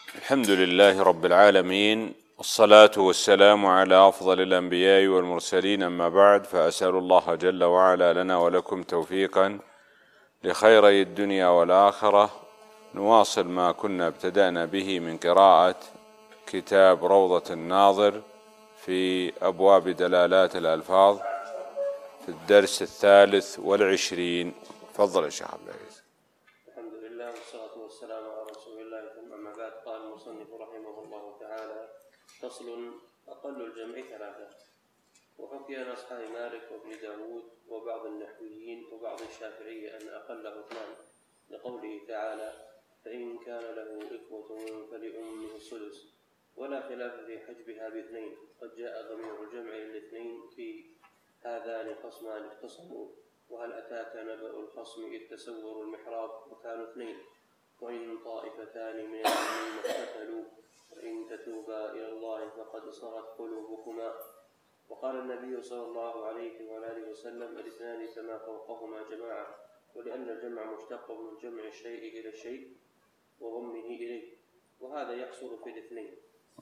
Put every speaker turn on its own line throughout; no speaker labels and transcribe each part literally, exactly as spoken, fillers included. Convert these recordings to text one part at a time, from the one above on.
الحمد لله رب العالمين، والصلاة والسلام على أفضل الأنبياء والمرسلين، أما بعد، فأسأل الله جل وعلا لنا ولكم توفيقا لخيري الدنيا والآخرة. نواصل ما كنا ابتدأنا به من قراءة كتاب روضة الناظر في أبواب دلالات الألفاظ في الدرس الثالث والعشرين. تفضل يا شيخ عبد العزيز.
الحمد لله والصلاة والسلام على رسول الله، ثم أما بعد. قال المصنف رحمه الله تعالى: فصل: أقل الجمع ثلاثة. وحكي عن أصحاب مالك وابن داود وبعض النحويين وبعض الشافعية أن أقله اثنان، لقوله تعالى: فإن كان له إخوة فلأمه السدس، ولا خلاف في حجبها باثنين. قد جاء ضمير الجمع الاثنين في هذان خصمان اختصموا، وهل أتاك نبأ الخصم إذ تسوروا المحراب وكانوا اثنين، وإن طائفتان من المؤمنين اقتتلوا وإن تتوبا إلى الله فقد صغت قلوبكما. وقال النبي صلى الله عليه وآله وسلم: الاثنان فما فوقهما جماعة. ولأن الجمع مشتق من جمع الشيء إلى الشيء وضمه إليه، وهذا يحصل في الاثنين.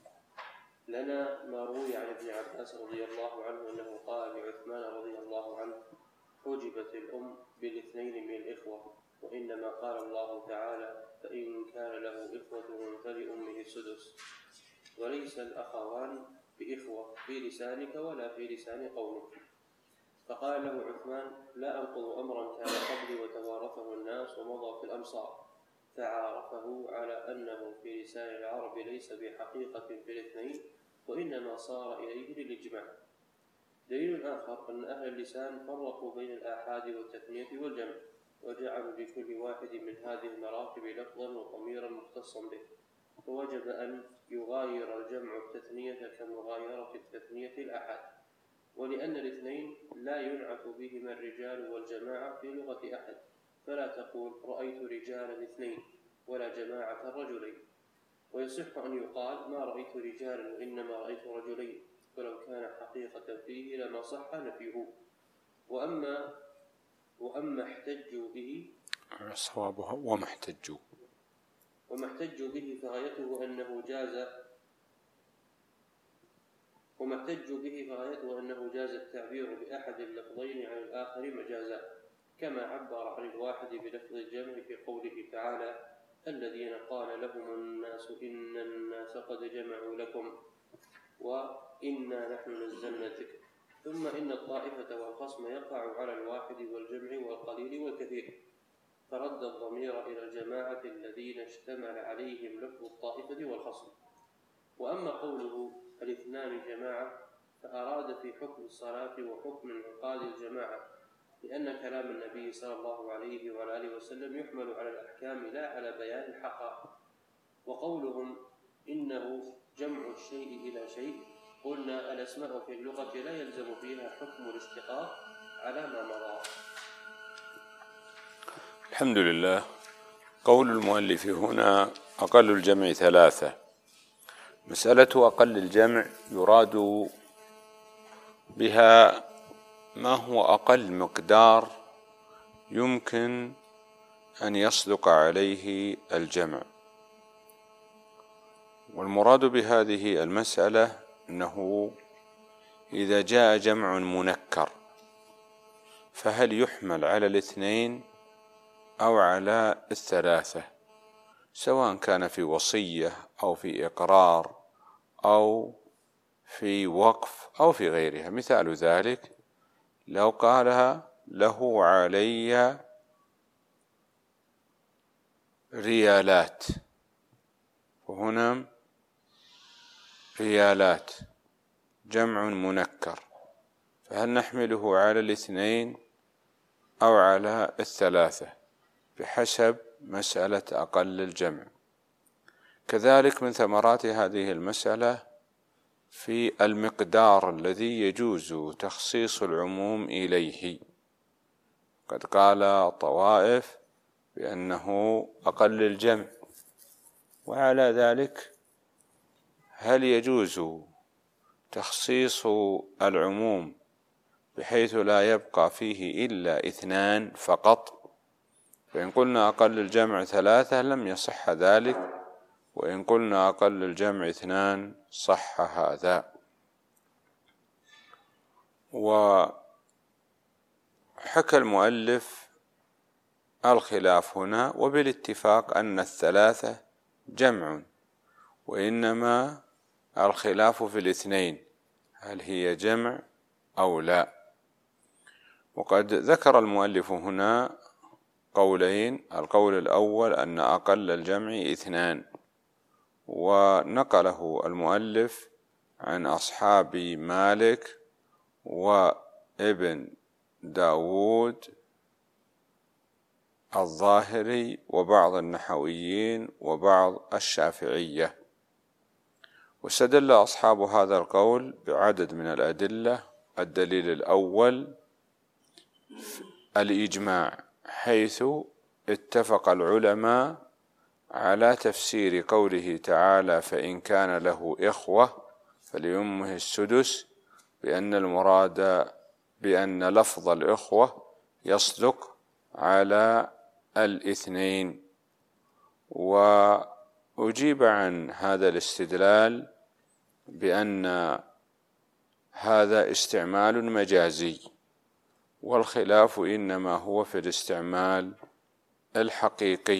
لنا ما روي عن ابن عباس رضي الله عنه أنه قال لعثمان رضي الله عنه: حجبت الأم بالاثنين من الإخوة، وإنما قال الله تعالى: فإن كان له إخوة فلأمه السدس، وليس الأخوان بإخوة في لسانك ولا في لسان قومك. فقال له عثمان: لا أنقض أمرا كان قبلي وتوارثه الناس ومضى في الأمصار، فعارفه على أنه في لسان العرب ليس بحقيقة في الاثنين، وإنما صار إليه للإجماع. دليل آخر أن أهل اللسان فرقوا بين الآحاد والتثنية والجمع، وجعلوا لكل واحد من هذه المراتب لفظا وضميرا مختصا به، فوجب أن يغاير الجمع التثنية كمغايرة التثنية الآحاد. ولأن الاثنين لا ينعت بهما الرجال والجماعة في لغة أحد، فلا تقول رأيت رجالا اثنين ولا جماعة رجلين. ويصح أن يقال ما رأيت رجالا وإنما رأيت رجلين، ولو كان حقيقة فيه لما صح نفيه. وأما وأما احتجوا به
صوابها وما احتجوا
وما احتجوا به فغايته أنه جاز وما احتجوا به فغايته أنه جاز التعبير بأحد اللفظين عن الآخر مجازا، كما عبر عن الواحد بلفظ الجمع في قوله تعالى: الذين قال لهم الناس إن الناس قد جمعوا لكم وإنا نحن نزلنا الذكر. ثم إن الطائفة والخصم يقع على الواحد والجمع والقليل والكثير، فرد الضمير إلى الجماعة الذين اشتمل عليهم لفظ الطائفة والخصم. وأما قوله الاثنان جماعة فأراد في حكم الصلاة وحكم انعقاد الجماعة، لأن كلام النبي صلى الله عليه وآله وسلم يحمل على الأحكام لا على بيان الحقائق. وقولهم إنه جمع الشيء إلى شيء، قلنا الأسماء في اللغة لا يلزم فيها حكم الاشتقاق على ما مضى.
الحمد لله. قول المؤلف هنا: أقل الجمع ثلاثة. مسألة أقل الجمع يراد بها ما هو أقل مقدار يمكن أن يصدق عليه الجمع. والمراد بهذه المسألة أنه إذا جاء جمع منكر فهل يحمل على الاثنين أو على الثلاثة، سواء كان في وصية أو في إقرار أو في وقف أو في غيرها. مثال ذلك لو قالها له علي ريالات، وهنا ريالات جمع منكر، فهل نحمله على الاثنين أو على الثلاثة بحسب مسألة أقل الجمع. كذلك من ثمرات هذه المسألة في المقدار الذي يجوز تخصيص العموم إليه. قد قال طوائف بأنه أقل الجمع، وعلى ذلك هل يجوز تخصيص العموم بحيث لا يبقى فيه إلا اثنان فقط؟ فإن قلنا أقل الجمع ثلاثة لم يصح ذلك، وإن قلنا أقل الجمع اثنان صح هذا. وحكى المؤلف الخلاف هنا، وبالاتفاق أن الثلاثة جمع، وإنما الخلاف في الاثنين هل هي جمع أو لا. وقد ذكر المؤلف هنا قولين، القول الأول أن أقل الجمع اثنان، ونقله المؤلف عن أصحاب مالك وابن داود الظاهري وبعض النحويين وبعض الشافعية. واستدل أصحاب هذا القول بعدد من الأدلة. الدليل الأول الإجماع، حيث اتفق العلماء على تفسير قوله تعالى فإن كان له إخوة فليمه السدس بأن المراد بأن لفظ الإخوة يصدق على الاثنين. وأجيب عن هذا الاستدلال بأن هذا استعمال مجازي، والخلاف إنما هو في الاستعمال الحقيقي.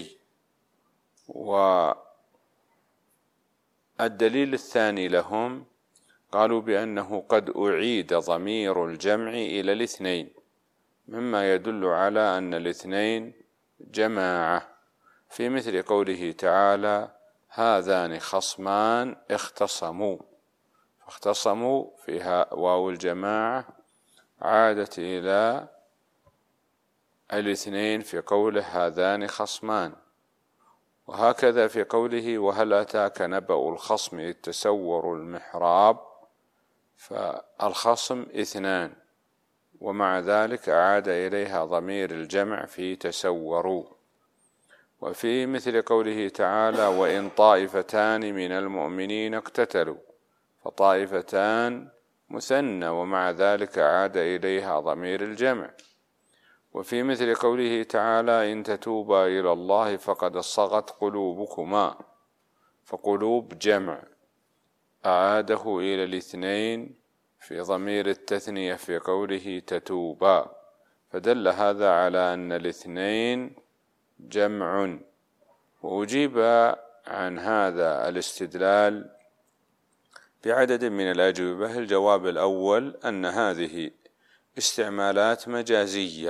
والدليل الثاني لهم قالوا بأنه قد أعيد ضمير الجمع إلى الاثنين، مما يدل على أن الاثنين جماعة، في مثل قوله تعالى هذان خصمان اختصموا، فاختصموا فيها واو الجماعة عادت إلى الاثنين في قوله هذان خصمان. وهكذا في قوله وهل أتاك نبأ الخصم إذ تسوروا المحراب، فالخصم اثنان، ومع ذلك عاد إليها ضمير الجمع في تسوروا. وفي مثل قوله تعالى وإن طائفتان من المؤمنين اقتتلوا، فطائفتان مثنى ومع ذلك عاد إليها ضمير الجمع. وفي مثل قوله تعالى إن تتوبا إلى الله فقد صغت قلوبكما، فقلوب جمع أعاده إلى الاثنين في ضمير التثنية في قوله تتوبا، فدل هذا على أن الاثنين جمع. وأجيب عن هذا الاستدلال بعدد من الأجوبة. الجواب الأول أن هذه استعمالات مجازية،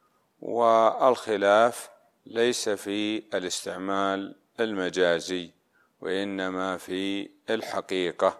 والخلاف ليس في الاستعمال المجازي وإنما في الحقيقة.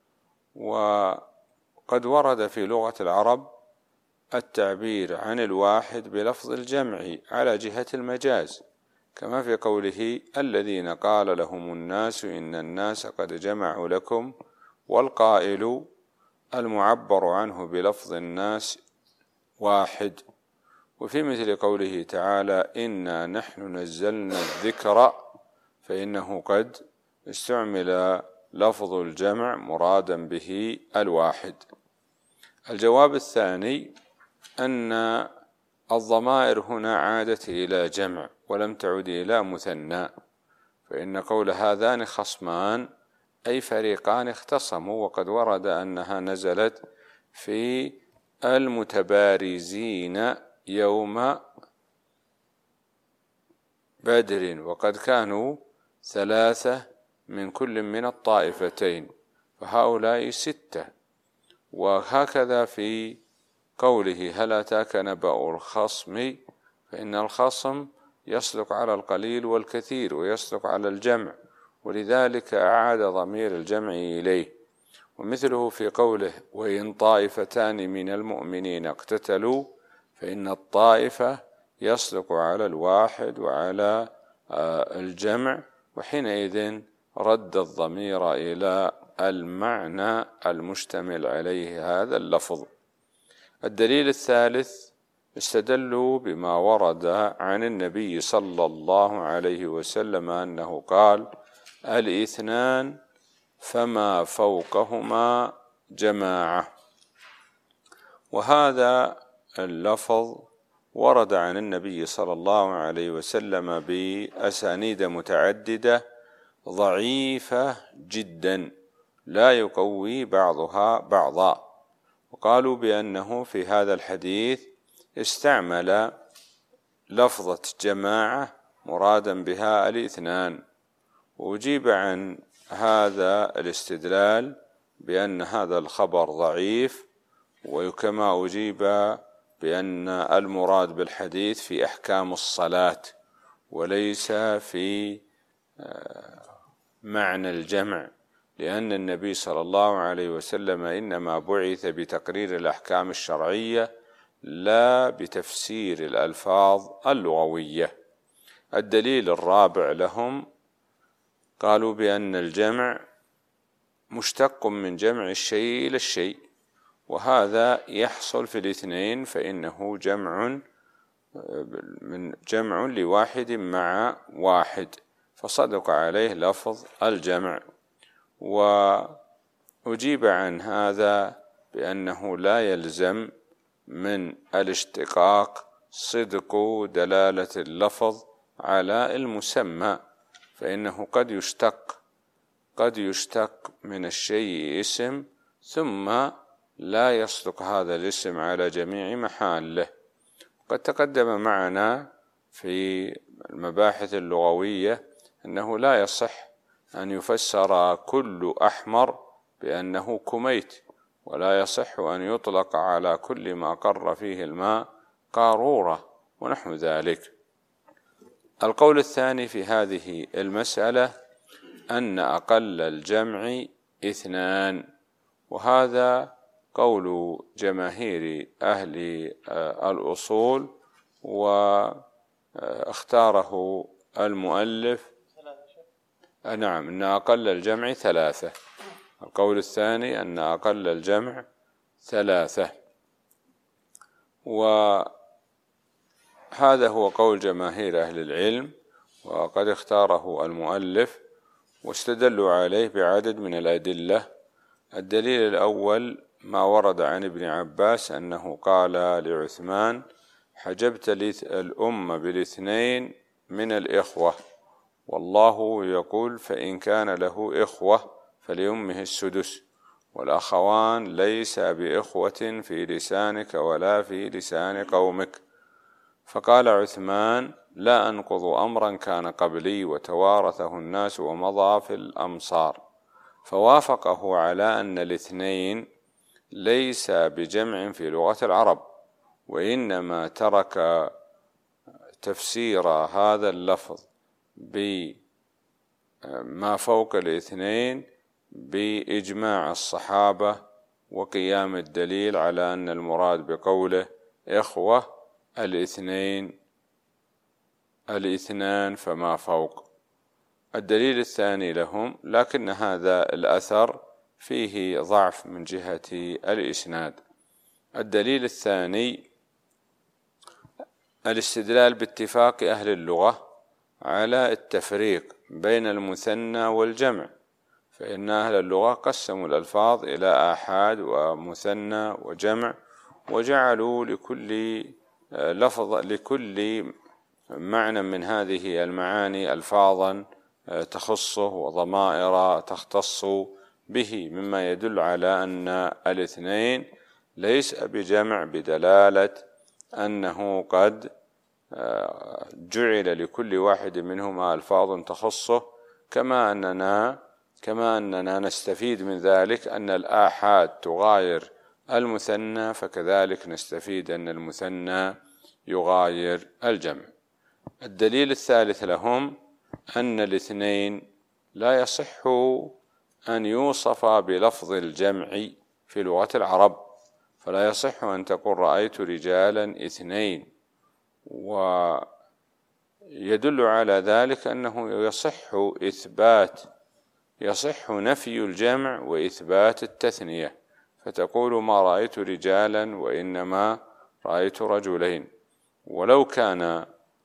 وقد ورد في لغة العرب التعبير عن الواحد بلفظ الجمع على جهة المجاز، كما في قوله الذين قال لهم الناس إن الناس قد جمعوا لكم، والقائل المعبر عنه بلفظ الناس واحد. وفي مثل قوله تعالى إنا نحن نزلنا الذكر، فإنه قد استعمل لفظ الجمع مرادا به الواحد. الجواب الثاني أن الضمائر هنا عادت إلى جمع ولم تعد إلى مثنى، فإن قول هذان خصمان أي فريقان اختصموا، وقد ورد أنها نزلت في المتبارزين يوم بدر، وقد كانوا ثلاثة من كل من الطائفتين، فهؤلاء ستة. وهكذا في قوله هل أتاك نبأ الخصم، فإن الخصم يصدق على القليل والكثير ويصدق على الجمع، ولذلك أعاد ضمير الجمع إليه. ومثله في قوله وإن طائفتان من المؤمنين اقتتلوا، فإن الطائفة يصدق على الواحد وعلى الجمع، وحينئذ رد الضمير إلى المعنى المشتمل عليه هذا اللفظ. الدليل الثالث استدلوا بما ورد عن النبي صلى الله عليه وسلم أنه قال الاثنان فما فوقهما جماعة، وهذا اللفظ ورد عن النبي صلى الله عليه وسلم بأسانيد متعددة، ضعيفة جدا لا يقوي بعضها بعضا. وقالوا بأنه في هذا الحديث استعمل لفظة جماعة مرادا بها الاثنان، وأجيب عن هذا الاستدلال بأن هذا الخبر ضعيف، وكما أجيب بأن المراد بالحديث في أحكام الصلاة وليس في معنى الجمع، لأن النبي صلى الله عليه وسلم إنما بعث بتقرير الأحكام الشرعية لا بتفسير الألفاظ اللغوية. الدليل الرابع لهم قالوا بأن الجمع مشتق من جمع الشيء إلى الشيء، وهذا يحصل في الاثنين، فإنه جمع من جمع لواحد مع واحد، فصدق عليه لفظ الجمع. وأجيب عن هذا بأنه لا يلزم من الاشتقاق صدق دلالة اللفظ على المسمى، فإنه قد يشتق قد يشتق من الشيء اسم ثم لا يصدق هذا الاسم على جميع محاله. قد تقدم معنا في المباحث اللغوية أنه لا يصح أن يفسر كل أحمر بأنه كميت، ولا يصح أن يطلق على كل ما قر فيه الماء قارورة ونحو ذلك. القول الثاني في هذه المسألة أن أقل الجمع اثنان، وهذا قول جماهير أهل الأصول، واختاره المؤلف. نعم، أن أقل الجمع ثلاثة. القول الثاني أن أقل الجمع ثلاثة، وهذا هو قول جماهير أهل العلم، وقد اختاره المؤلف واستدلوا عليه بعدد من الأدلة. الدليل الأول ما ورد عن ابن عباس أنه قال لعثمان: حجبت الأم بالاثنين من الإخوة، والله يقول: فإن كان له إخوة فلأمه السدس، والأخوان ليس بإخوة في لسانك ولا في لسان قومك. فقال عثمان: لا أنقض أمرا كان قبلي وتوارثه الناس ومضى في الأمصار. فوافقه على أن الاثنين ليس بجمع في لغة العرب، وإنما ترك تفسير هذا اللفظ بما فوق الاثنين بإجماع الصحابة وقيام الدليل على أن المراد بقوله إخوة الاثنين الاثنان فما فوق. الدليل الثاني لهم، لكن هذا الأثر فيه ضعف من جهة الإسناد. الدليل الثاني الاستدلال باتفاق أهل اللغة على التفريق بين المثنى والجمع، فإن أهل اللغة قسموا الألفاظ إلى آحاد ومثنى وجمع، وجعلوا لكل لفظ لكل معنى من هذه المعاني ألفاظا تخصه وضمائر تختص به، مما يدل على أن الاثنين ليس بجمع بدلالة أنه قد جعل لكل واحد منهما ألفاظ تخصه، كما أننا كما أننا نستفيد من ذلك أن الآحاد تغاير المثنى، فكذلك نستفيد أن المثنى يغاير الجمع. الدليل الثالث لهم أن الاثنين لا يصح أن يوصف بلفظ الجمع في لغة العرب، فلا يصح أن تقول رأيت رجالا اثنين، ويدل على ذلك أنه يصح إثبات يصح نفي الجمع وإثبات التثنية، فتقول ما رأيت رجالا وإنما رأيت رجلين. ولو كان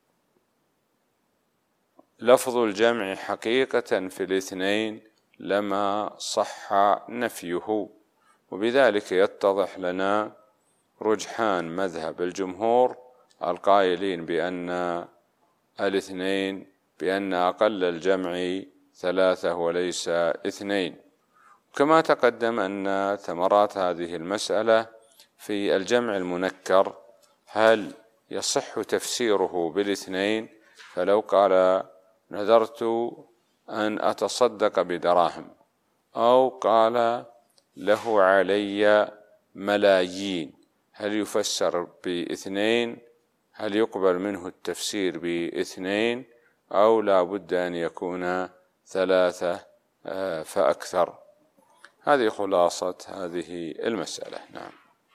لفظ الجمع حقيقة في الاثنين لما صح نفيه، وبذلك يتضح لنا رجحان مذهب الجمهور القائلين بأن الاثنين بأن أقل الجمع ثلاثة وليس اثنين. كما تقدم أن ثمرات هذه المسألة في الجمع المنكر هل يصح تفسيره بالاثنين، فلو قال نذرت أن أتصدق بدراهم، أو قال له علي ملايين، هل يفسر باثنين؟ هل يقبل منه التفسير باثنين، أو لا بد أن يكون ثلاثة فأكثر؟ هذه خلاصة هذه المسألة. نعم.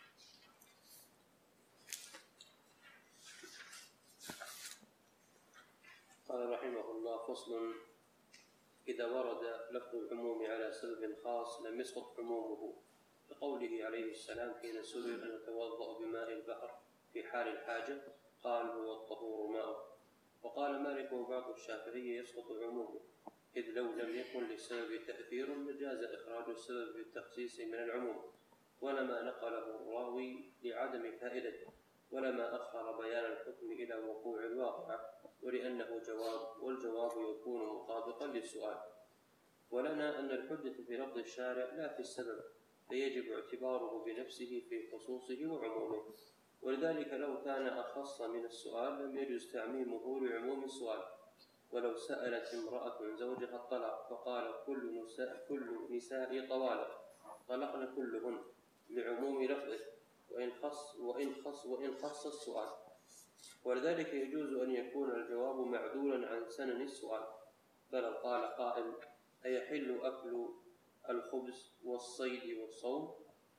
قال رحمه الله: فصل: إذا ورد لفظ العموم على سبب خاص لم يسقط عمومه، كقوله عليه السلام حين سئل أن يتوضأ بماء البحر في حال الحاجة قال هو الطهور ماؤه. وقال مالك وبعض الشافعية يسقط عمومه، إذ لو لم يكن للسبب تأثير لجاز إخراج السبب بالتخصيص من العموم، ولما نقله الراوي لعدم فائدته، ولما أخر بيان الحكم إلى وقوع الواقع، ولأنه جواب، والجواب يكون مطابقا للسؤال. ولنا أن الحجة في لفظ الشارع لا في السبب، فيجب اعتباره بنفسه في خصوصه وعمومه، ولذلك لو كان أخص من السؤال لم يجوز تعميمه لعموم السؤال. ولو سألت امرأة زوجها الطلاق فقال كل نساء كل نسائي طوالق طلقن كلهن لعموم لفظه، وإن خص وإن خص وإن خص السؤال، ولذلك يجوز أن يكون الجواب معدولا عن سنن السؤال. فلو قال قائل: أيحل أكل الخبز والصيد والصوم؟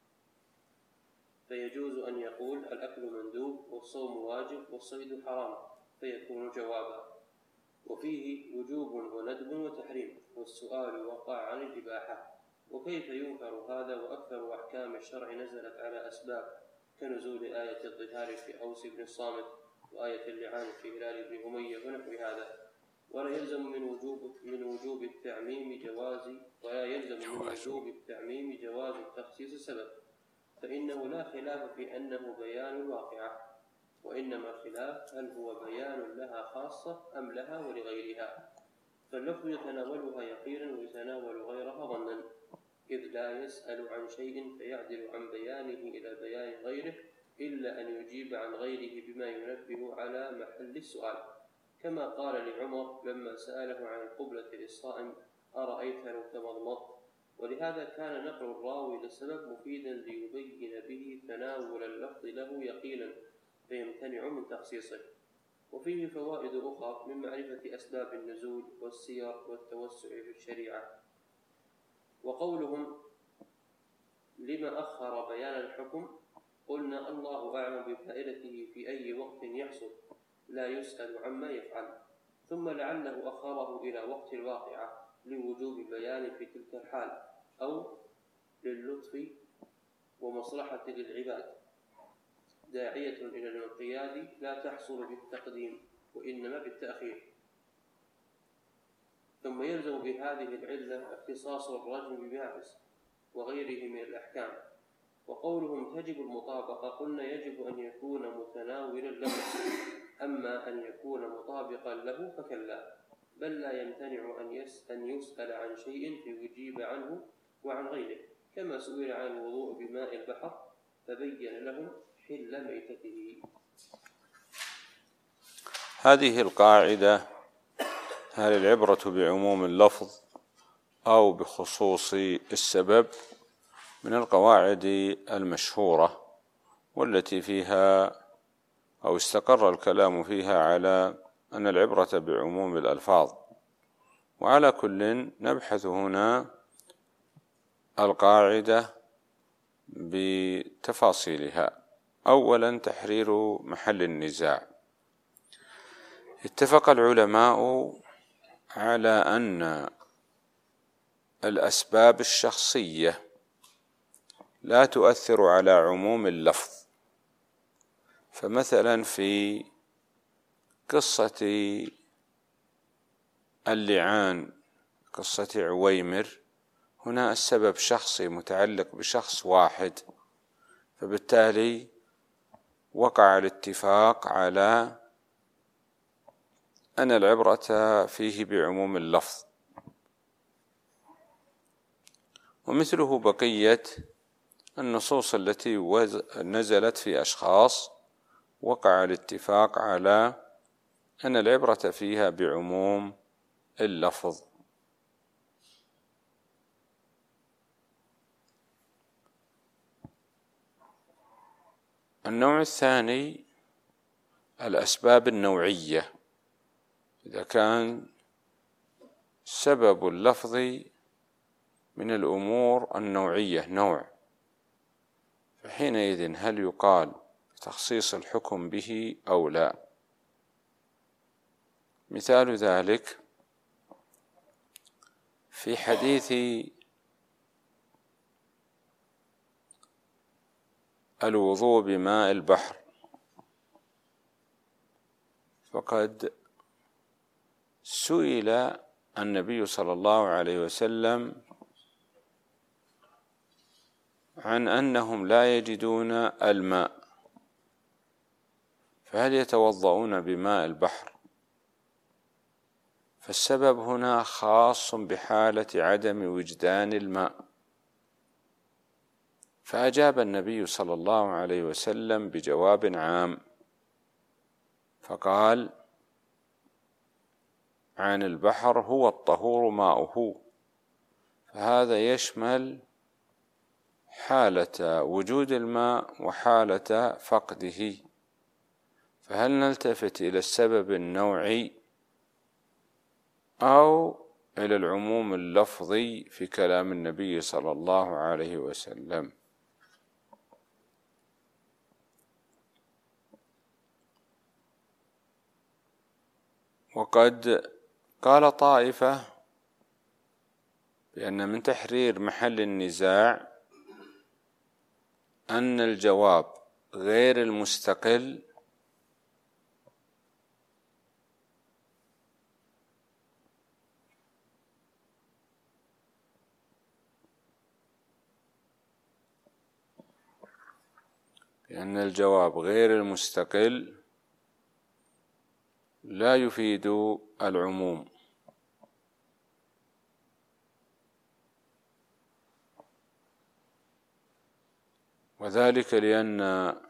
فيجوز أن يقول الأكل مندوب والصوم واجب والصيد حرام، فيكون جوابا. وفيه وجوب وندب وتحريم، والسؤال وقع عن الإباحة. وكيف ينكر هذا وأكثر أحكام الشرع نزلت على أسباب، كنزول آية الظهار في أوس بن الصامت، وآية اللعان في هلال بن أمية ونحو هذا. ولا يلزم من وجوب من وجوب التعميم جواز ولا يلزم من وجوب التعميم جواز تخصيص السبب، فإنه لا خلاف في أنه بيان الواقعة، وإنما الخلاف هل هو بيان لها خاصة أم لها ولغيرها. فاللفظ يتناولها يقينا ويتناول غيرها ظنا، إذ لا يسأل عن شيء فيعدل عن بيانه إلى بيان غيره إلا أن يجيب عن غيره بما ينبه على محل السؤال، كما قال لعمر لما سأله عن القبلة للصائم: أرأيت لو تمضمضت؟ ولهذا كان نقل الراوي للسبب مفيدا ليبين به تناول اللفظ له يقينا فيمتنع من تخصيصه. وفيه فوائد أخرى من معرفة أسباب النزول والسير والتوسع في الشريعة. وقولهم لما أخر بيان الحكم، قلنا الله أعلم بفائدته في أي وقت يحصل، لا يسأل عما يفعل. ثم لعله أخره إلى وقت الواقعة لوجوب بيان في تلك الحال، أو للطف ومصلحة للعباد داعية إلى الانقياد لا تحصل بالتقديم وإنما بالتأخير. ثم يلزم بهذه العلة اختصاص الرجم بماعز وغيره من الأحكام. وقولهم تجب المطابقة، قلنا يجب أن يكون متناولا له، أما أن يكون مطابقا له فكلا، بل لا يمتنع أن يسأل عن شيء فيجيب عنه وعن غيره، كما سئل عن الوضوء بماء البحر فبين لهم حل ميتته.
هذه القاعدة: هل العبرة بعموم اللفظ أو بخصوص السبب؟ من القواعد المشهورة والتي فيها أو استقر الكلام فيها على أن العبرة بعموم الألفاظ. وعلى كل نبحث هنا القاعدة بتفاصيلها. أولا تحرير محل النزاع. اتفق العلماء على أن الأسباب الشخصية لا تؤثر على عموم اللفظ. فمثلا في قصة اللعان، قصة عويمر، هنا السبب شخصي متعلق بشخص واحد، فبالتالي وقع الاتفاق على أن العبرة فيه بعموم اللفظ. ومثله بقية النصوص التي نزلت في أشخاص وقع الاتفاق على أن العبرة فيها بعموم اللفظ. النوع الثاني الأسباب النوعية، إذا كان سبب اللفظ من الأمور النوعية نوع، فحينئذ هل يقال تخصيص الحكم به أو لا؟ مثال ذلك في حديث الوضوء بماء البحر، فقد سئل النبي صلى الله عليه وسلم عن أنهم لا يجدون الماء، فهل يتوضؤون بماء البحر؟ فالسبب هنا خاص بحالة عدم وجدان الماء، فأجاب النبي صلى الله عليه وسلم بجواب عام، فقال: عن البحر هو الطهور ماؤه، فهذا يشمل حالة وجود الماء وحالة فقده، فهل نلتفت إلى السبب النوعي أو إلى العموم اللفظي في كلام النبي صلى الله عليه وسلم؟ وقد قال طائفة بأن من تحرير محل النزاع أن الجواب غير المستقل بأن الجواب غير المستقل لا يفيد العموم، وذلك لأن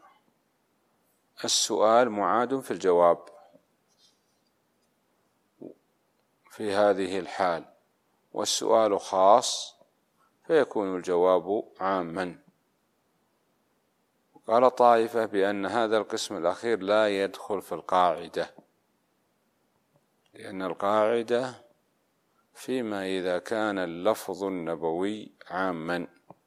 السؤال معاد في الجواب في هذه الحال، والسؤال خاص فيكون الجواب عاما. قال طائفة بأن هذا القسم الأخير لا يدخل في القاعدة، لأن القاعدة فيما إذا كان اللفظ النبوي عاما.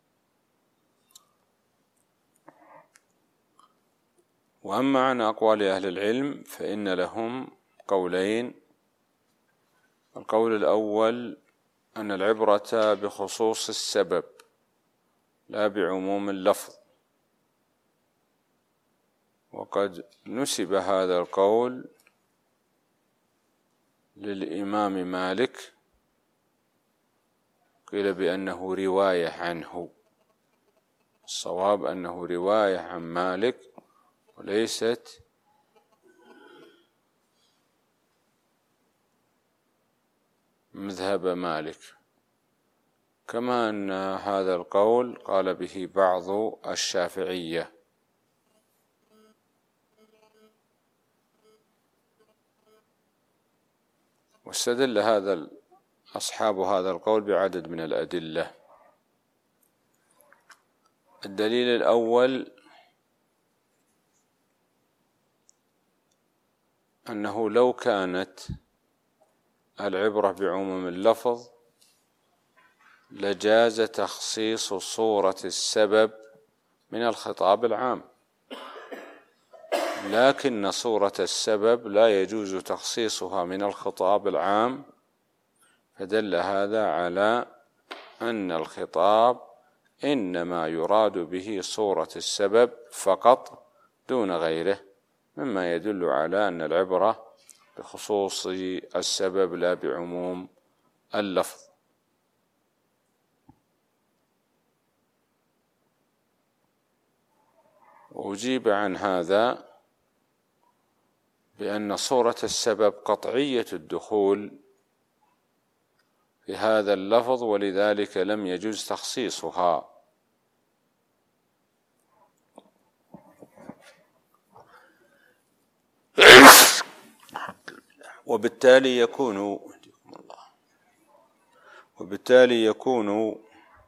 وأما عن أقوال أهل العلم فإن لهم قولين: القول الأول أن العبرة بخصوص السبب لا بعموم اللفظ، وقد نسب هذا القول للإمام مالك، قيل بأنه رواية عنه، الصواب أنه رواية عن مالك وليست مذهب مالك، كما أن هذا القول قال به بعض الشافعية. واستدل هذا أصحاب هذا القول بعدد من الأدلة. الدليل الأول أنه لو كانت العبرة بعموم اللفظ لجاز تخصيص صورة السبب من الخطاب العام، لكن صورة السبب لا يجوز تخصيصها من الخطاب العام، فدل هذا على أن الخطاب إنما يراد به صورة السبب فقط دون غيره، مما يدل على أن العبرة بخصوص السبب لا بعموم اللفظ. وأجيب عن هذا بأن صورة السبب قطعية الدخول في هذا اللفظ، ولذلك لم يجوز تخصيصها. وبالتالي يكون وبالتالي يكون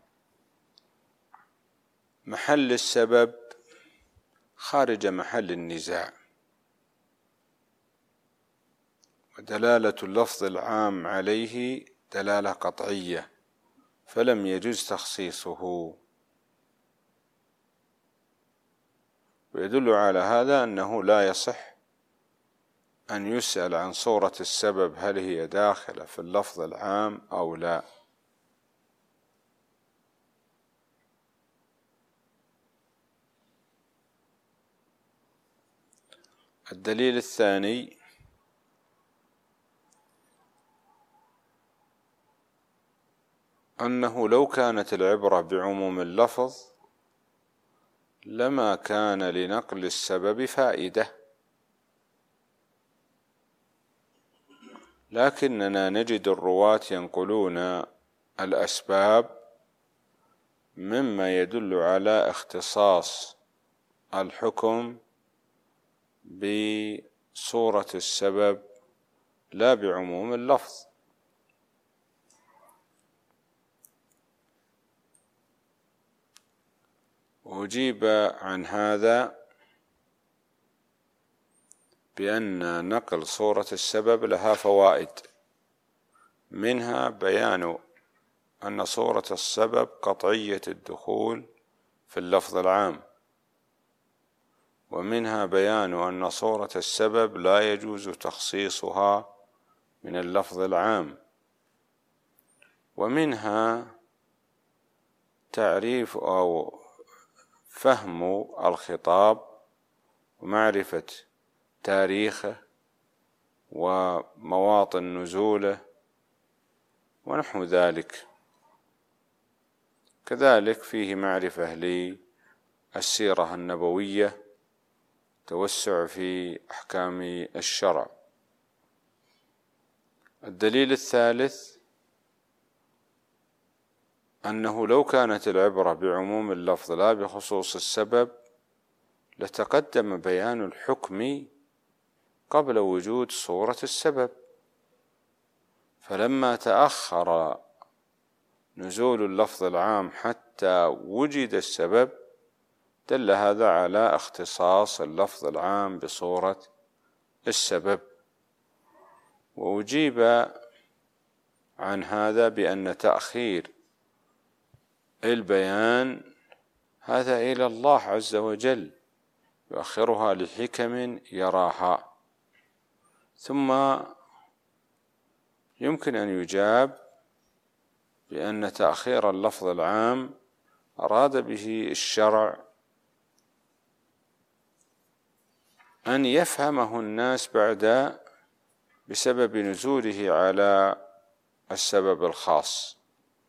محل السبب خارج محل النزاع، ودلالة اللفظ العام عليه دلالة قطعية، فلم يجوز تخصيصه. ويدل على هذا أنه لا يصح أن يسأل عن صورة السبب هل هي داخلة في اللفظ العام أو لا. الدليل الثاني أنه لو كانت العبرة بعموم اللفظ لما كان لنقل السبب فائدة، لكننا نجد الرواة ينقلون الأسباب مما يدل على اختصاص الحكم بصورة السبب لا بعموم اللفظ. وأجيب عن هذا بأن نقل صورة السبب لها فوائد، منها بيان أن صورة السبب قطعية الدخول في اللفظ العام، ومنها بيان أن صورة السبب لا يجوز تخصيصها من اللفظ العام، ومنها تعريف أو فهم الخطاب ومعرفة تاريخه ومواطن نزوله ونحو ذلك. كذلك فيه معرفة للسيرة النبوية، توسع في أحكام الشرع. الدليل الثالث أنه لو كانت العبرة بعموم اللفظ لا بخصوص السبب لتقدم بيان الحكم قبل وجود صورة السبب، فلما تأخر نزول اللفظ العام حتى وجد السبب دل هذا على اختصاص اللفظ العام بصورة السبب. وأجيب عن هذا بأن تأخير البيان هذا إلى الله عز وجل، يؤخرها لحكم يراها. ثم يمكن أن يجاب بأن تأخير اللفظ العام أراد به الشرع أن يفهمه الناس بعد بسبب نزوله على السبب الخاص.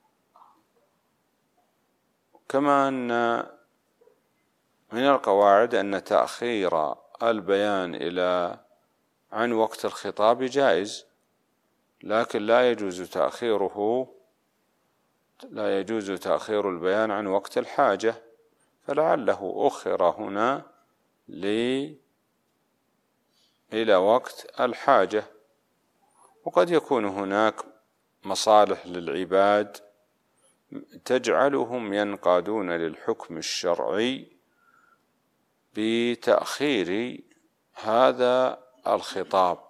كما أن من القواعد أن تأخير البيان إلى عن وقت الخطاب جائز، لكن لا يجوز تأخيره لا يجوز تأخير البيان عن وقت الحاجة، فلعله أخر هنا لي إلى وقت الحاجة. وقد يكون هناك مصالح للعباد تجعلهم ينقادون للحكم الشرعي بتأخير هذا الخطاب.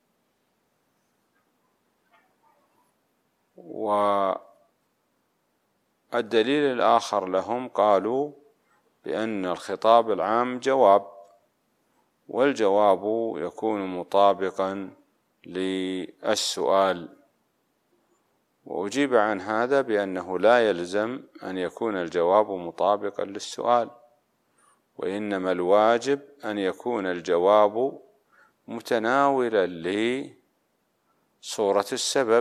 والدليل الآخر لهم قالوا بأن الخطاب العام جواب، والجواب يكون مطابقا للسؤال. وأجيب عن هذا بأنه لا يلزم أن يكون الجواب مطابقا للسؤال، وإنما الواجب أن يكون الجواب متناولا لصورة السبب،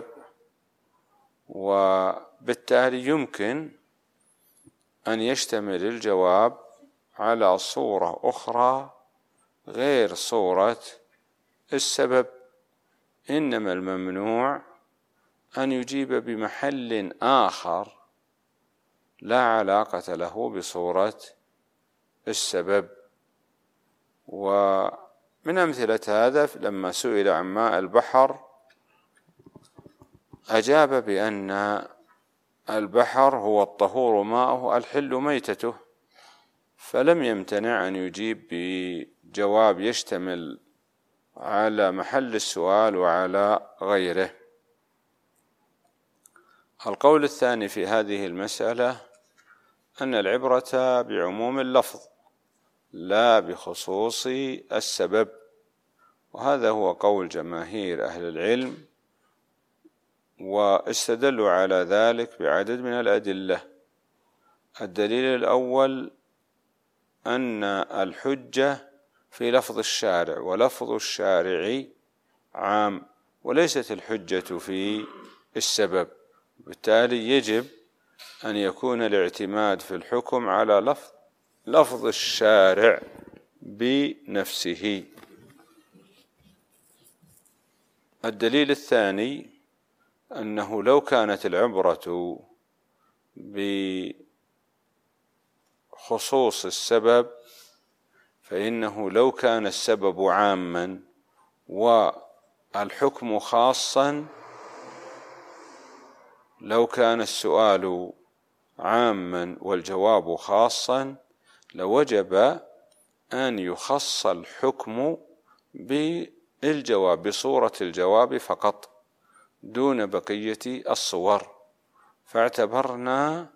وبالتالي يمكن أن يشتمل الجواب على صورة أخرى غير صورة السبب. إنما الممنوع أن يجيب بمحل آخر لا علاقة له بصورة السبب. ومن أمثلة هذا لما سئل عن ماء البحر أجاب بأن البحر هو الطهور ماؤه الحل ميتته، فلم يمتنع أن يجيب بجواب يشتمل على محل السؤال وعلى غيره. القول الثاني في هذه المسألة أن العبرة بعموم اللفظ لا بخصوص السبب، وهذا هو قول جماهير أهل العلم، واستدلوا على ذلك بعدد من الأدلة. الدليل الأول أن الحجة في لفظ الشارع، ولفظ الشارع عام، وليست الحجة في السبب، بالتالي يجب أن يكون الاعتماد في الحكم على لفظ لفظ الشارع بنفسه. الدليل الثاني أنه لو كانت العبرة بخصوص السبب فإنه لو كان السبب عاما والحكم خاصا، لو كان السؤال عاما والجواب خاصا لوجب أن يخص الحكم بالجواب بصورة الجواب فقط دون بقية الصور، فاعتبرنا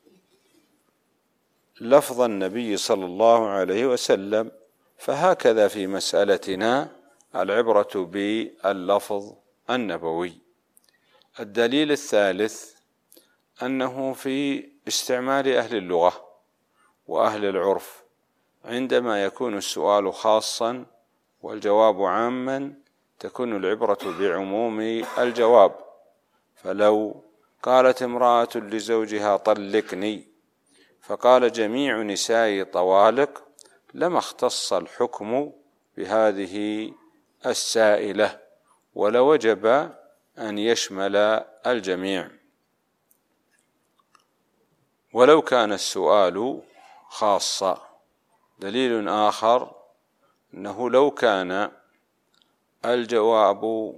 لفظ النبي صلى الله عليه وسلم. فهكذا في مسألتنا العبرة باللفظ النبوي. الدليل الثالث أنه في استعمال أهل اللغة وأهل العرف عندما يكون السؤال خاصا والجواب عاما تكون العبرة بعموم الجواب. فلو قالت امرأة لزوجها طلقني فقال جميع نساء طوالق لما اختص الحكم بهذه السائلة، ولوجب أن يشمل الجميع. ولو كان السؤال خاصا. دليل آخر أنه لو كان الجواب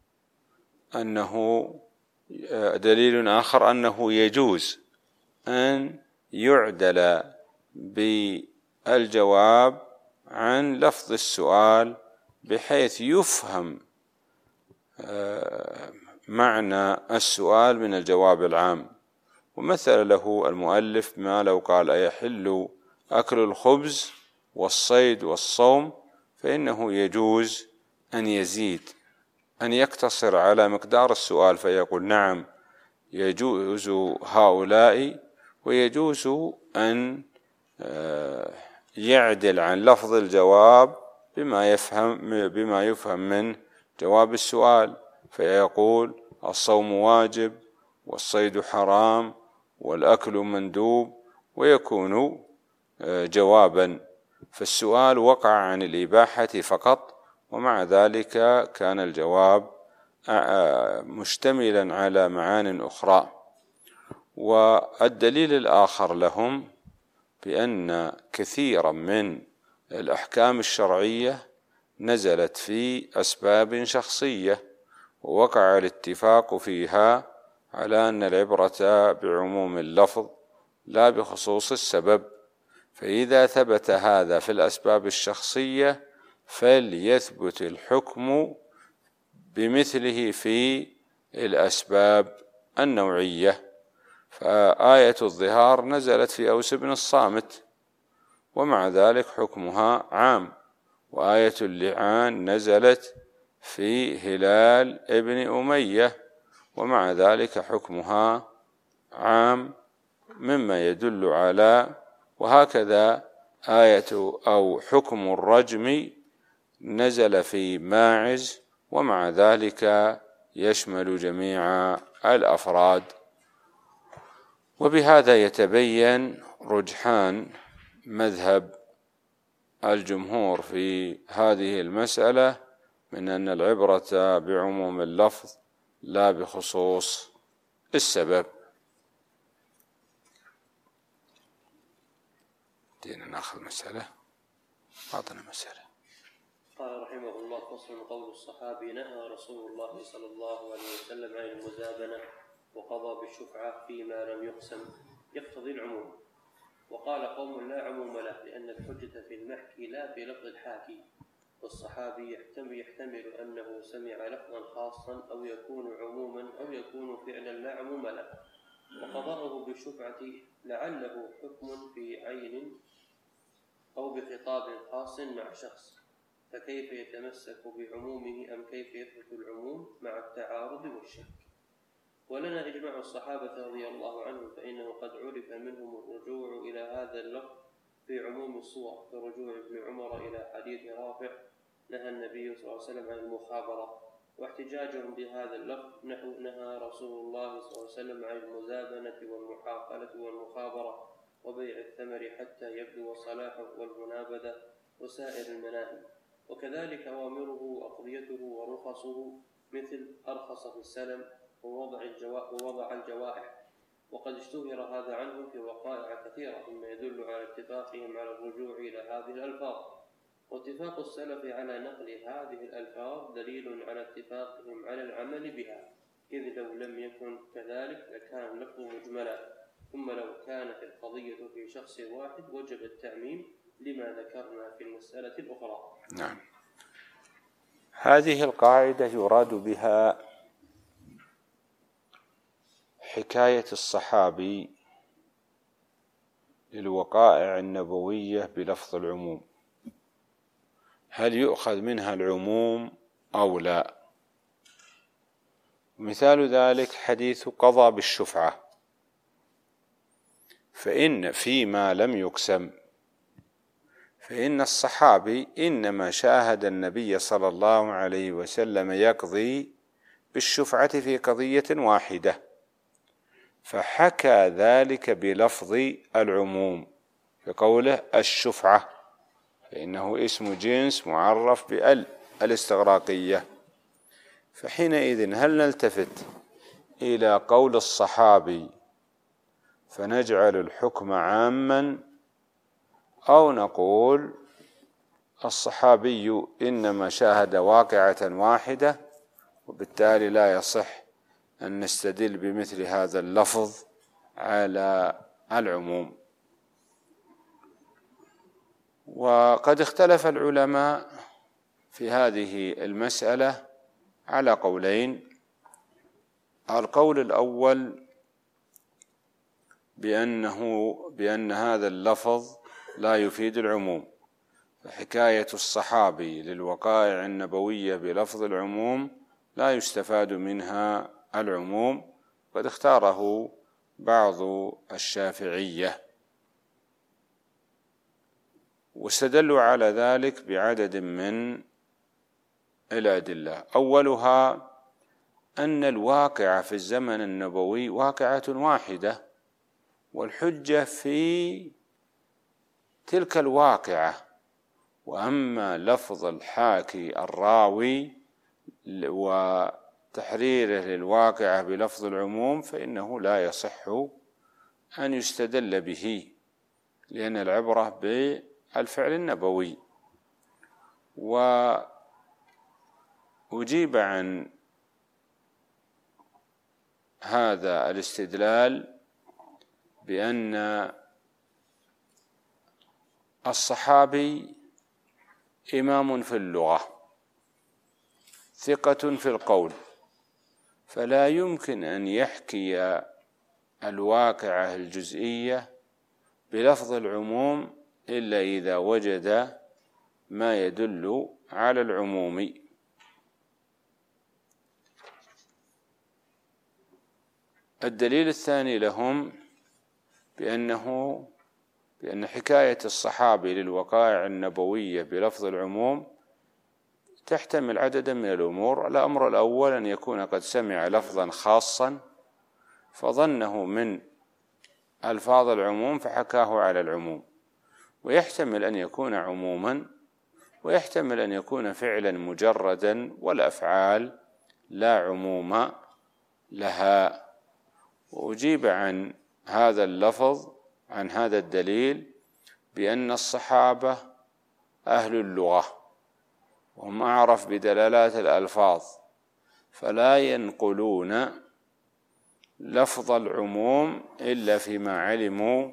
أنه دليل آخر أنه يجوز أن يعدل بالجواب عن لفظ السؤال بحيث يفهم معنى السؤال من الجواب العام. ومثل له المؤلف ما لو قال أيحل أكل الخبز والصيد والصوم، فإنه يجوز أن يزيد، أن يقتصر على مقدار السؤال فيقول نعم يجوز هؤلاء، ويجوز أن يعدل عن لفظ الجواب بما يفهم بما يفهم من جواب السؤال، فيقول الصوم واجب والصيد حرام والأكل مندوب، ويكون جوابا. فالسؤال وقع عن الإباحة فقط، ومع ذلك كان الجواب مشتملا على معان أخرى. والدليل الآخر لهم بأن كثيرا من الأحكام الشرعية نزلت في أسباب شخصية، ووقع الاتفاق فيها على أن العبرة بعموم اللفظ لا بخصوص السبب. فإذا ثبت هذا في الأسباب الشخصية فليثبت الحكم بمثله في الأسباب النوعية. فآية الظهار نزلت في أوس بن الصامت ومع ذلك حكمها عام، وآية اللعان نزلت في هلال ابن أمية ومع ذلك حكمها عام، مما يدل على وهكذا آية أو حكم الرجم نزل في ماعز ومع ذلك يشمل جميع الأفراد. وبهذا يتبين رجحان مذهب الجمهور في هذه المسألة من أن العبرة بعموم اللفظ لا بخصوص السبب. دينا ناخذ مسألة، أعطنا مسألة.
قال رحمه الله: فصل. قول الصحابي: نهى رسول الله صلى الله عليه وسلم عن المزابنة وقضى بالشفعة فيما لم يقسم، يقتضي العموم. وقال قوم: لا عموم له، لأن الحجة في المحكي لا في لفظ الحاكي. والصحابي يحتمل, يحتمل أنه سمع لفظا خاصا أو يكون عموما أو يكون فعلا لا عموم له. وقضاءه بالشفعة لعله حكم في عين أو بخطاب خاص مع شخص، فكيف يتمسك بعمومه أم كيف يثبت العموم مع التعارض والشك؟ ولنا إجماع الصحابة رضي الله عنهم، فإنه قد عرف منهم الرجوع إلى هذا اللفظ في عموم الصور، كرجوع ابن عمر إلى حديث رافع: نهى النبي صلى الله عليه وسلم عن المخابرة. واحتجاجهم بهذا اللفظ نحو: نهى رسول الله صلى الله عليه وسلم عن المزابنة والمحاقلة والمخابرة وبيع الثمر حتى يبدو صلاحه والمنابذة وسائر المناهي. وكذلك أوامره وأقضيته ورخصه، مثل أرخص في السلم ووضع, الجوا... ووضع الجوائح. وقد اشتهر هذا عنه في وقائع كثيرة، مما يدل على اتفاقهم على الرجوع إلى هذه الألفاظ. واتفاق السلف على نقل هذه الألفاظ دليل على اتفاقهم على العمل بها، إذ لو لم يكن كذلك لكان اللفظ مجملا. ثم لو كانت القضية في شخص واحد وجب التعميم لما ذكرنا في المسألة الأخرى.
نعم. هذه القاعدة يراد بها حكاية الصحابي للوقائع النبوية بلفظ العموم، هل يؤخذ منها العموم أو لا؟ مثال ذلك حديث قضى بالشفعة، فإن فيما لم يقسم، فإن الصحابي إنما شاهد النبي صلى الله عليه وسلم يقضي بالشفعة في قضية واحدة، فحكى ذلك بلفظ العموم بقوله الشفعة، فإنه اسم جنس معرف بال الاستغراقية. فحينئذ هل نلتفت إلى قول الصحابي فنجعل الحكم عاما، أو نقول الصحابي إنما شاهد واقعة واحدة وبالتالي لا يصح أن نستدل بمثل هذا اللفظ على العموم؟ وقد اختلف العلماء في هذه المسألة على قولين. القول الأول بأنه بأن هذا اللفظ لا يفيد العموم، فحكاية الصحابي للوقائع النبوية بلفظ العموم لا يستفاد منها العموم، قد اختاره بعض الشافعية، واستدلوا على ذلك بعدد من الأدلة. أولها أن الواقع في الزمن النبوي واقعة واحدة، والحجة في تلك الواقعة، وأما لفظ الحاكي الراوي وتحريره للواقعة بلفظ العموم فإنه لا يصح أن يستدل به، لأن العبرة بالفعل النبوي. وأجيب عن هذا الاستدلال بأن الصحابي إمام في اللغة، ثقة في القول، فلا يمكن أن يحكي الواقعة الجزئية بلفظ العموم إلا إذا وجد ما يدل على العموم. الدليل الثاني لهم بأنه بأن حكاية الصحابي للوقائع النبوية بلفظ العموم تحتمل عددا من الأمور. الأمر الأول أن يكون قد سمع لفظا خاصا فظنه من ألفاظ العموم فحكاه على العموم، ويحتمل أن يكون عموما، ويحتمل أن يكون فعلا مجردا والأفعال لا عموم لها. وأجيب عن هذا اللفظ عن هذا الدليل بأن الصحابة أهل اللغة وهم أعرف بدلالات الألفاظ، فلا ينقلون لفظ العموم إلا فيما علموا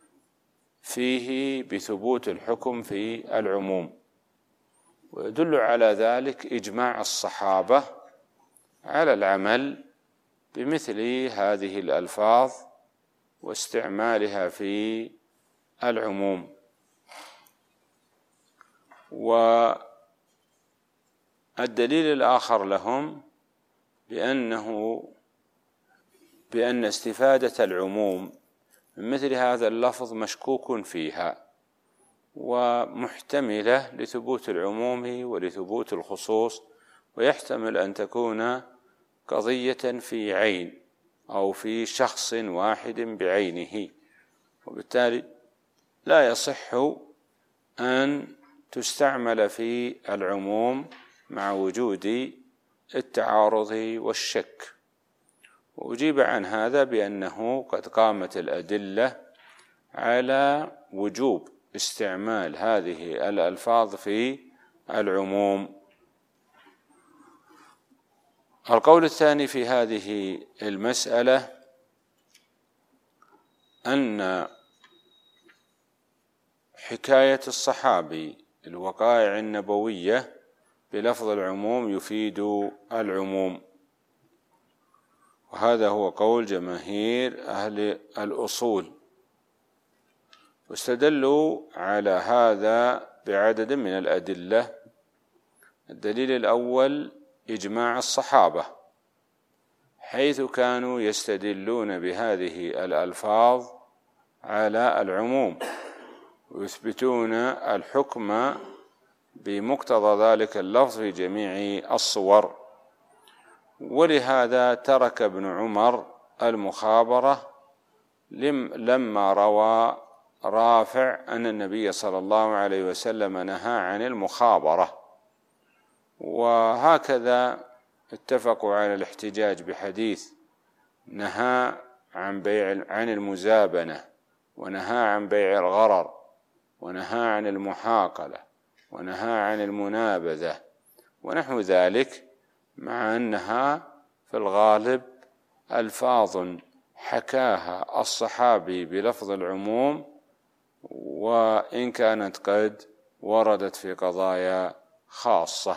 فيه بثبوت الحكم في العموم. ويدل على ذلك إجماع الصحابة على العمل بمثل هذه الألفاظ واستعمالها في العموم. والدليل الآخر لهم بأنه بأن استفادة العموم من مثل هذا اللفظ مشكوك فيها ومحتملة لثبوت العموم ولثبوت الخصوص، ويحتمل أن تكون قضية في عين أو في شخص واحد بعينه، وبالتالي لا يصح أن تستعمل في العموم مع وجود التعارض والشك. وأجيب عن هذا بأنه قد قامت الأدلة على وجوب استعمال هذه الألفاظ في العموم. القول الثاني في هذه المسألة أن حكاية الصحابي الوقائع النبوية بلفظ العموم يفيد العموم، وهذا هو قول جماهير أهل الأصول، واستدلوا على هذا بعدد من الأدلة. الدليل الأول إجماع الصحابة، حيث كانوا يستدلون بهذه الألفاظ على العموم ويثبتون الحكم بمقتضى ذلك اللفظ في جميع الصور. ولهذا ترك ابن عمر المخابرة لما روى رافع أن النبي صلى الله عليه وسلم نهى عن المخابرة. وهكذا اتفقوا على الاحتجاج بحديث نهى عن بيع عن المزابنة، ونهى عن بيع الغرر، ونهى عن المحاقلة، ونهى عن المنابذة ونحو ذلك، مع أنها في الغالب ألفاظ حكاها الصحابي بلفظ العموم، وإن كانت قد وردت في قضايا خاصة.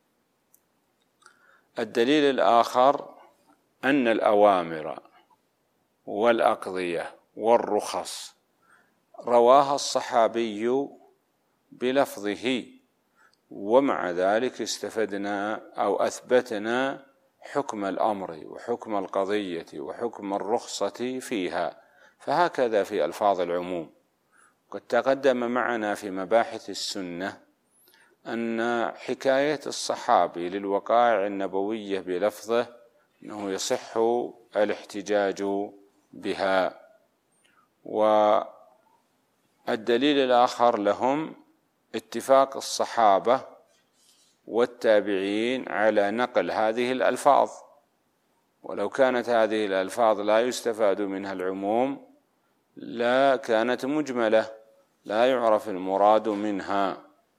الدليل الآخر أن الأوامر والأقضية والرخص رواها الصحابي بلفظه، ومع ذلك استفدنا أو أثبتنا حكم الأمر وحكم القضية وحكم الرخصة فيها. فهكذا في ألفاظ العموم. قد تقدم معنا في مباحث السنة أن حكاية الصحابي للوقائع النبوية بلفظه أنه يصح الاحتجاج بها. والدليل الآخر لهم اتفاق الصحابة والتابعين على نقل هذه الألفاظ، ولو كانت هذه الألفاظ لا يستفاد منها العموم لا كانت مجملة لا يعرف المراد منها.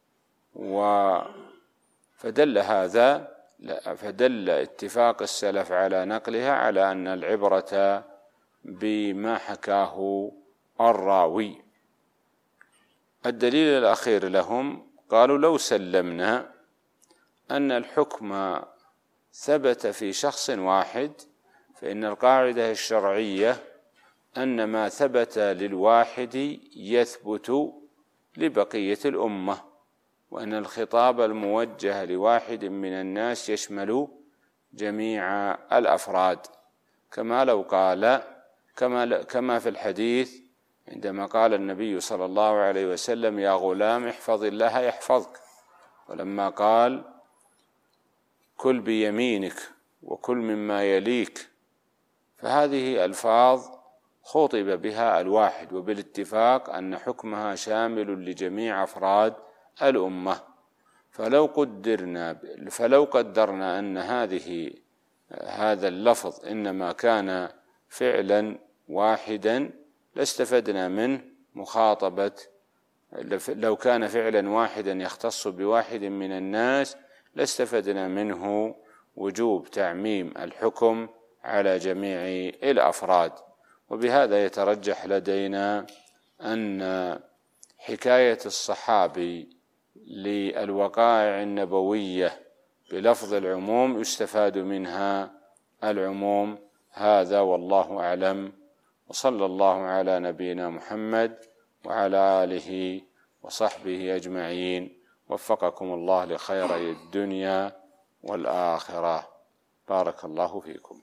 فدل هذا فدل اتفاق السلف على نقلها على أن العبرة بما حكاه الراوي. الدليل الأخير لهم قالوا لو سلمنا أن الحكم ثبت في شخص واحد، فإن القاعدة الشرعية أن ما ثبت للواحد يثبت لبقية الأمة، وأن الخطاب الموجه لواحد من الناس يشمل جميع الأفراد، كما لو قال كما كما في الحديث عندما قال النبي صلى الله عليه وسلم يا غلام احفظ الله يحفظك، ولما قال كل بيمينك وكل مما يليك، فهذه ألفاظ خطب بها الواحد وبالاتفاق أن حكمها شامل لجميع أفراد الأمة. فلو قدرنا فلو قدرنا أن هذه هذا اللفظ إنما كان فعلا واحدا لاستفدنا منه مخاطبة، لو كان فعلا واحدا يختص بواحد من الناس لاستفدنا منه وجوب تعميم الحكم على جميع الأفراد. وبهذا يترجح لدينا أن حكاية الصحابي للوقائع النبوية بلفظ العموم يستفاد منها العموم. هذا والله أعلم، وصلى الله على نبينا محمد وعلى آله وصحبه أجمعين، وفقكم الله لخير الدنيا والآخرة. بارك الله فيكم.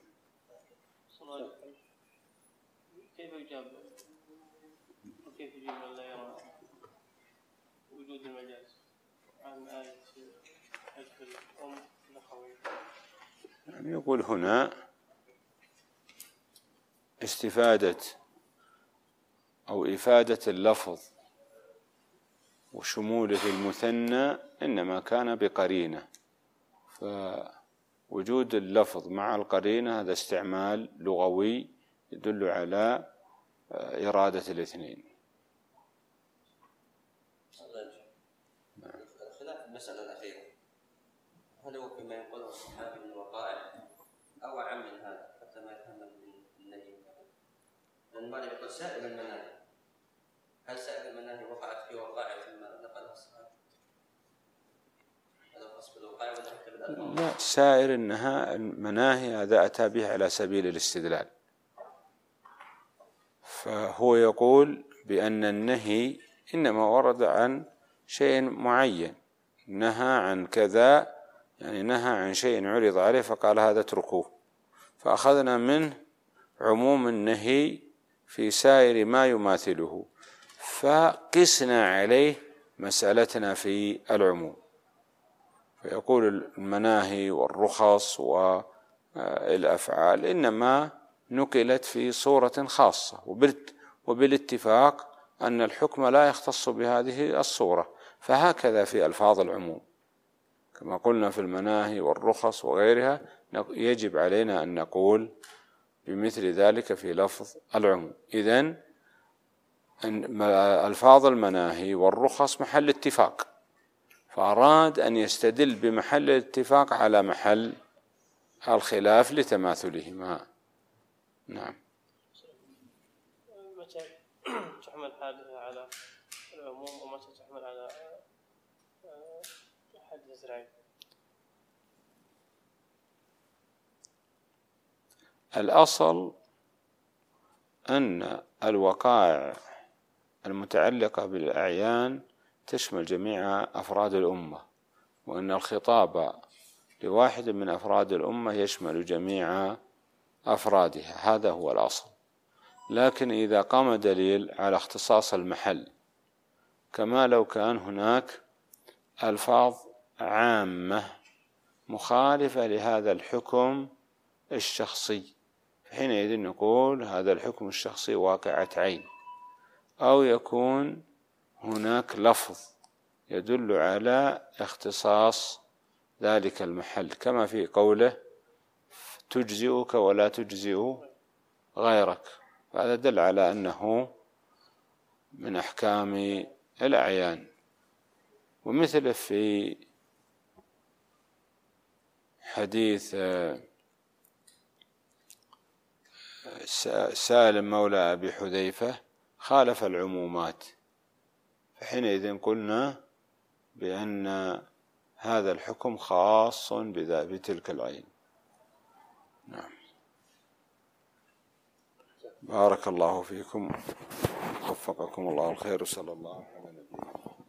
كيف يجاب وكيف يجيب من لا يرى وجود المجاز عن آية حجب الأم الأخوين؟
يعني يقول هنا استفادة أو إفادة اللفظ وشموله المثنى إنما كان بقرينة، فوجود اللفظ مع القرينة هذا استعمال لغوي يدل على إرادة الاثنين.
خلاف المسألة الأخيرة، هل هو فيما يقوله الصحابي من الوقائع أو عام من هذا حتى ما يتهمل بالنهي؟ لأن المالك يقول سائر المناهي، هل سائر المناهي وقعت في وقائع ثم نقلها الصحابي؟ هذا خاص بالوقائع ولا حتى بالألفاظ؟
لا، سائر النها المناهي هذا أتى به على سبيل الاستدلال، فهو يقول بأن النهي إنما ورد عن شيء معين، نهى عن كذا، يعني نهى عن شيء عرض عليه فقال هذا اتركوه، فأخذنا منه عموم النهي في سائر ما يماثله، فقسنا عليه مسألتنا في العموم. فيقول المناهي والرخص والأفعال إنما نقلت في صورة خاصة، وبالاتفاق أن الحكم لا يختص بهذه الصورة، فهكذا في ألفاظ العموم كما قلنا في المناهي والرخص وغيرها، يجب علينا أن نقول بمثل ذلك في لفظ العموم. إذن ألفاظ المناهي والرخص محل اتفاق، فأراد أن يستدل بمحل الاتفاق على محل الخلاف لتماثلهما. نعم.
متى تحمل هذه على العموم ومتى تحمل على حد الزراعي؟
الأصل أن الوقائع المتعلقة بالأعيان تشمل جميع أفراد الأمة، وأن الخطاب لواحد من أفراد الأمة يشمل جميع أفرادها، هذا هو الأصل. لكن إذا قام دليل على اختصاص المحل، كما لو كان هناك ألفاظ عامة مخالفة لهذا الحكم الشخصي، حينئذ نقول هذا الحكم الشخصي واقعة عين، أو يكون هناك لفظ يدل على اختصاص ذلك المحل، كما في قوله تجزئك ولا تجزئ غيرك، فهذا دل على أنه من أحكام الأعيان. ومثل في حديث سالم مولى أبي حذيفة خالف العمومات، فحينئذ قلنا بأن هذا الحكم خاص بتلك العين. نعم. بارك الله فيكم، وفقكم الله الخير، صلى الله عليه وسلم.